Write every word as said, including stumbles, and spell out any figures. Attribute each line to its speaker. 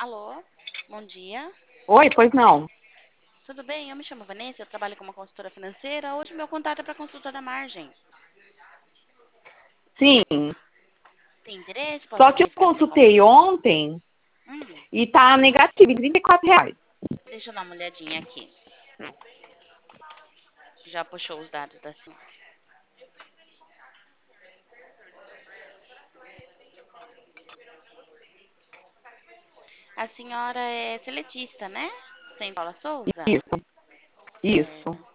Speaker 1: Alô, bom dia.
Speaker 2: Oi, pois não.
Speaker 1: Tudo bem? Eu me chamo Vanessa, eu trabalho como consultora financeira. Hoje meu contato é para consultora margem.
Speaker 2: Sim.
Speaker 1: Tem interesse? Posso
Speaker 2: Só que eu
Speaker 1: verificar se tem como.
Speaker 2: consultei ontem
Speaker 1: Hum,
Speaker 2: e tá negativo em trinta e quatro reais.
Speaker 1: deixa eu dar uma olhadinha aqui. Já puxou os dados da senhora. A senhora é seletista, né? Sem Paula Souza?
Speaker 2: Isso, isso.
Speaker 1: Certo.